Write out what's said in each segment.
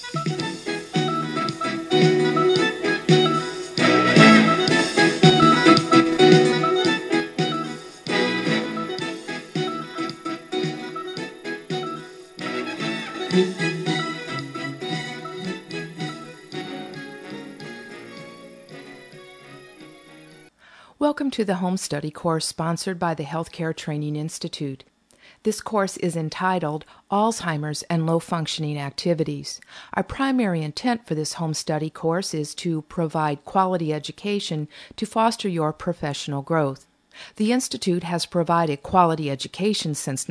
Welcome to the Home Study course sponsored by the Healthcare Training Institute. This course is entitled Alzheimer's and Low Functioning Activities. Our primary intent for this home study course is to provide quality education to foster your professional growth. The Institute has provided quality education since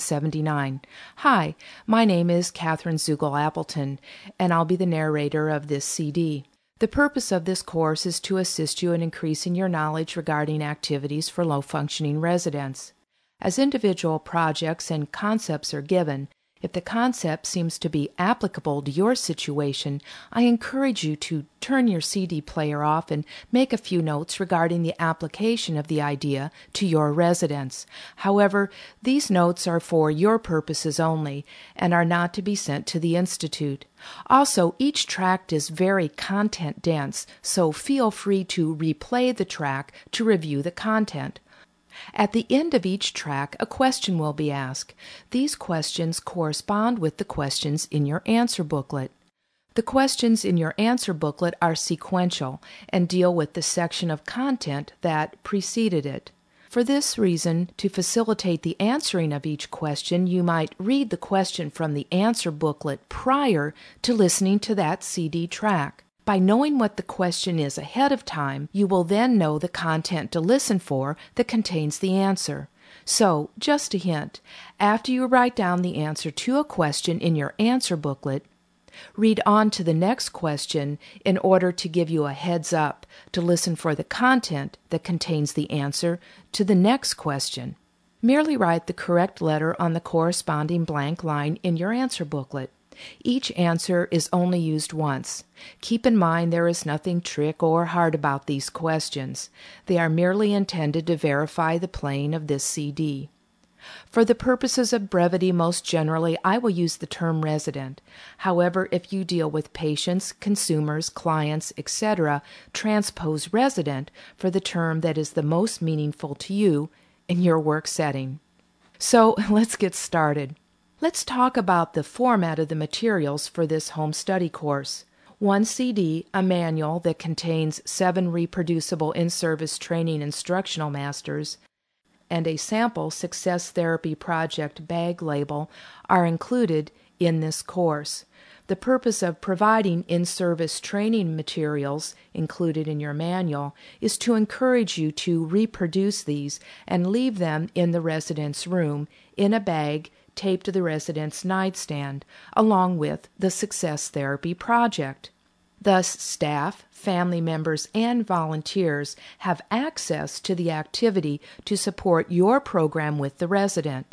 1979. Hi, my name is Catherine Zugel-Appleton, and I'll be the narrator of this CD. The purpose of this course is to assist you in increasing your knowledge regarding activities for low-functioning residents. As individual projects and concepts are given, if the concept seems to be applicable to your situation, I encourage you to turn your CD player off and make a few notes regarding the application of the idea to your residents. However, these notes are for your purposes only and are not to be sent to the Institute. Also, each tract is very content-dense, so feel free to replay the track to review the content. At the end of each track, a question will be asked. These questions correspond with the questions in your answer booklet. The questions in your answer booklet are sequential and deal with the section of content that preceded it. For this reason, to facilitate the answering of each question, you might read the question from the answer booklet prior to listening to that CD track. By knowing what the question is ahead of time, you will then know the content to listen for that contains the answer. So, just a hint, after you write down the answer to a question in your answer booklet, read on to the next question in order to give you a heads up to listen for the content that contains the answer to the next question. Merely write the correct letter on the corresponding blank line in your answer booklet. Each answer is only used once. Keep in mind there is nothing trick or hard about these questions. They are merely intended to verify the playing of this CD. For the purposes of brevity, most generally, I will use the term resident. However, if you deal with patients, consumers, clients, etc., transpose resident for the term that is the most meaningful to you in your work setting. So, let's get started. Let's talk about the format of the materials for this home study course. One CD, a manual that contains 7 reproducible in-service training instructional masters, and a sample Success Therapy Project bag label are included in this course. The purpose of providing in-service training materials included in your manual is to encourage you to reproduce these and leave them in the resident's room in a bag taped to the resident's nightstand, along with the Success Therapy Project. Thus, staff, family members, and volunteers have access to the activity to support your program with the resident.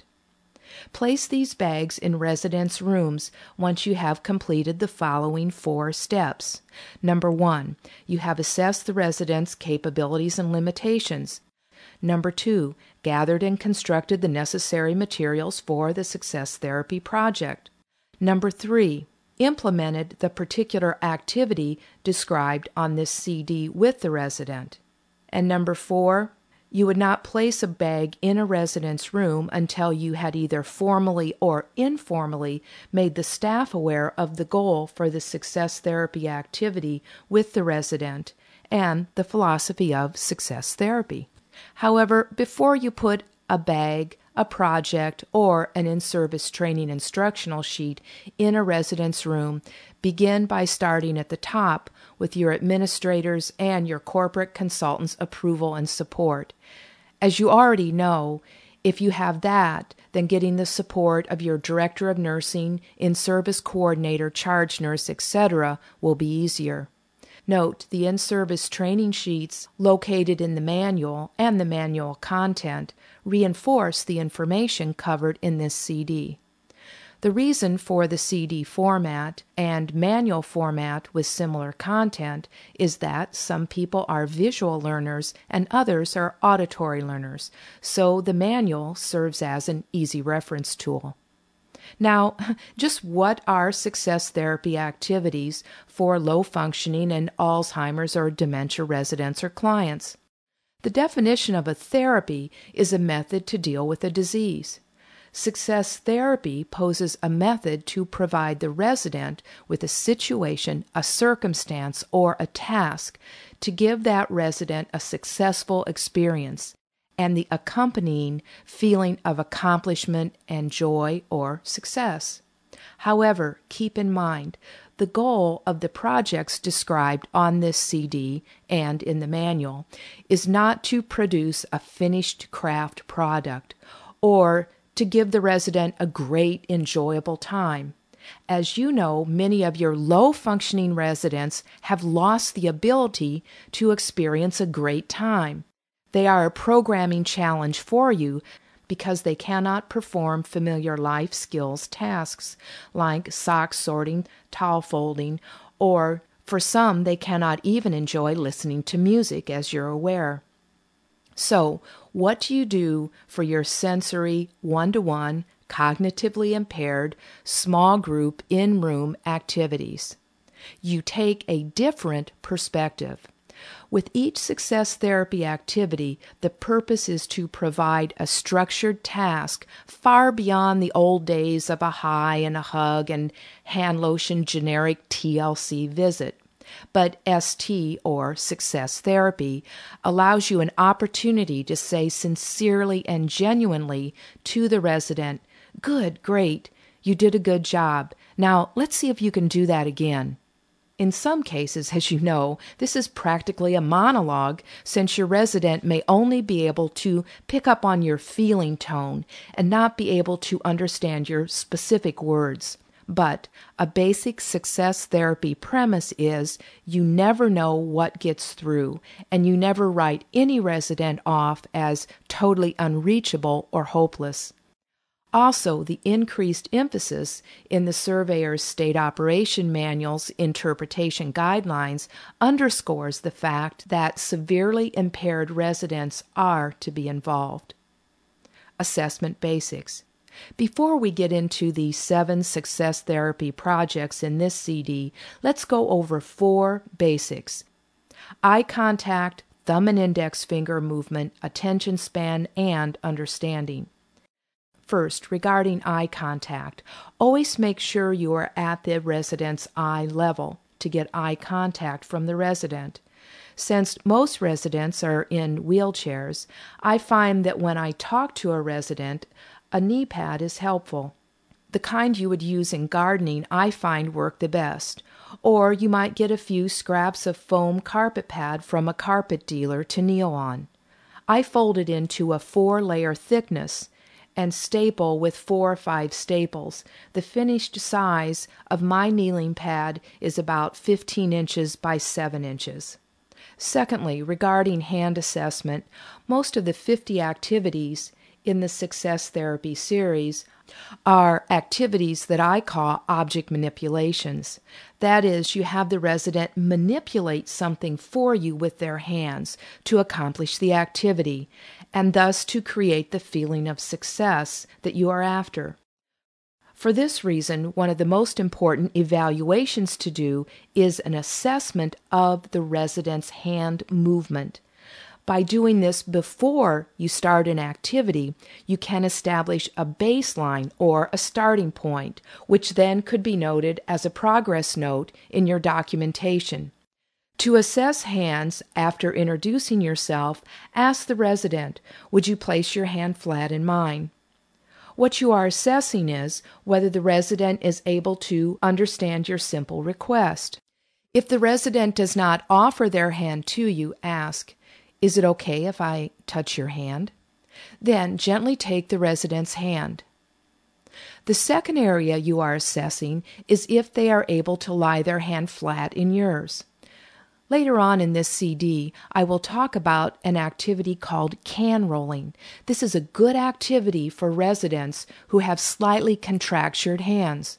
Place these bags in residents' rooms once you have completed the following 4 steps. Number 1, you have assessed the resident's capabilities and limitations. Number 2, gathered and constructed the necessary materials for the Success Therapy Project. Number 3, implemented the particular activity described on this CD with the resident. And number 4, you would not place a bag in a resident's room until you had either formally or informally made the staff aware of the goal for the Success Therapy activity with the resident and the philosophy of Success Therapy. However, before you put a bag, a project, or an in-service training instructional sheet in a resident's room, begin by starting at the top with your administrators and your corporate consultant's approval and support. As you already know, if you have that, then getting the support of your director of nursing, in-service coordinator, charge nurse, etc. will be easier. Note, the in-service training sheets located in the manual and the manual content reinforce the information covered in this CD. The reason for the CD format and manual format with similar content is that some people are visual learners and others are auditory learners, so the manual serves as an easy reference tool. Now, just what are success therapy activities for low-functioning and Alzheimer's or dementia residents or clients? The definition of a therapy is a method to deal with a disease. Success therapy poses a method to provide the resident with a situation, a circumstance, or a task to give that resident a successful experience and the accompanying feeling of accomplishment and joy or success. However, keep in mind, the goal of the projects described on this CD and in the manual is not to produce a finished craft product or to give the resident a great, enjoyable time. As you know, many of your low-functioning residents have lost the ability to experience a great time. They are a programming challenge for you because they cannot perform familiar life skills tasks like sock sorting, towel folding, or for some they cannot even enjoy listening to music, as you're aware. So, what do you do for your sensory, one-to-one, cognitively impaired, small group, in-room activities? You take a different perspective. With each success therapy activity, the purpose is to provide a structured task far beyond the old days of a hi and a hug and hand lotion generic TLC visit. But ST, or success therapy, allows you an opportunity to say sincerely and genuinely to the resident, "Good, great, you did a good job. Now let's see if you can do that again." In some cases, as you know, this is practically a monologue, since your resident may only be able to pick up on your feeling tone and not be able to understand your specific words. But a basic success therapy premise is you never know what gets through, and you never write any resident off as totally unreachable or hopeless. Also, the increased emphasis in the surveyor's state operation manual's interpretation guidelines underscores the fact that severely impaired residents are to be involved. Assessment basics. Before we get into the 7 success therapy projects in this CD, let's go over 4 basics: eye contact, thumb and index finger movement, attention span, and understanding. First, regarding eye contact, always make sure you are at the resident's eye level to get eye contact from the resident. Since most residents are in wheelchairs, I find that when I talk to a resident, a knee pad is helpful. The kind you would use in gardening I find work the best. Or you might get a few scraps of foam carpet pad from a carpet dealer to kneel on. I fold it into a 4-layer thickness and staple with 4 or 5 staples. The finished size of my kneeling pad is about 15 inches by 7 inches. Secondly, regarding hand assessment, most of the 50 activities in the Success Therapy series are activities that I call object manipulations. That is, you have the resident manipulate something for you with their hands to accomplish the activity, and thus to create the feeling of success that you are after. For this reason, one of the most important evaluations to do is an assessment of the resident's hand movement. By doing this before you start an activity, you can establish a baseline or a starting point, which then could be noted as a progress note in your documentation. To assess hands after introducing yourself, ask the resident, "Would you place your hand flat in mine?" What you are assessing is whether the resident is able to understand your simple request. If the resident does not offer their hand to you, ask, "Is it okay if I touch your hand?" Then gently take the resident's hand. The second area you are assessing is if they are able to lie their hand flat in yours. Later on in this CD, I will talk about an activity called can rolling. This is a good activity for residents who have slightly contractured hands.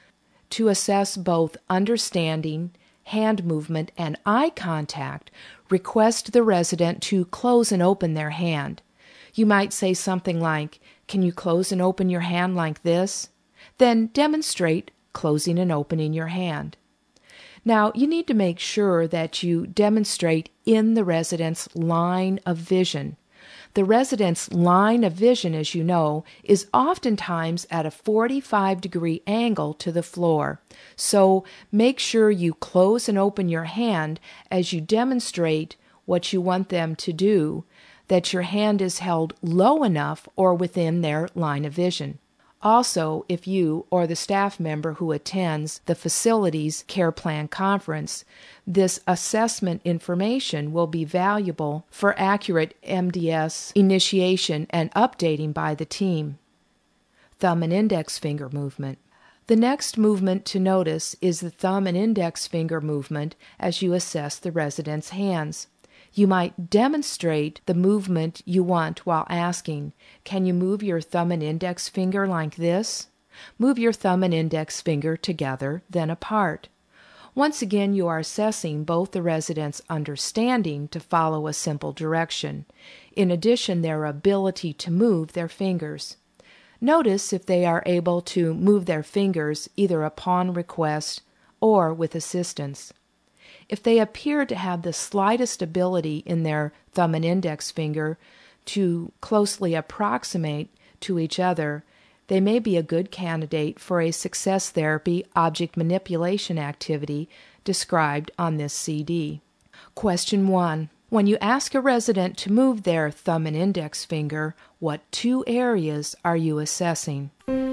To assess both understanding, hand movement, and eye contact, request the resident to close and open their hand. You might say something like, "Can you close and open your hand like this?" Then demonstrate closing and opening your hand. Now, you need to make sure that you demonstrate in the resident's line of vision. The resident's line of vision, as you know, is oftentimes at a 45-degree angle to the floor. So make sure you close and open your hand as you demonstrate what you want them to do, that your hand is held low enough or within their line of vision. Also, if you or the staff member who attends the facility's care plan conference, this assessment information will be valuable for accurate MDS initiation and updating by the team. Thumb and index finger movement. The next movement to notice is the thumb and index finger movement as you assess the resident's hands. You might demonstrate the movement you want while asking, "Can you move your thumb and index finger like this?" Move your thumb and index finger together, then apart. Once again, you are assessing both the resident's understanding to follow a simple direction, in addition their ability to move their fingers. Notice if they are able to move their fingers either upon request or with assistance. If they appear to have the slightest ability in their thumb and index finger to closely approximate to each other, they may be a good candidate for a success therapy object manipulation activity described on this CD. Question 1. When you ask a resident to move their thumb and index finger, what two areas are you assessing?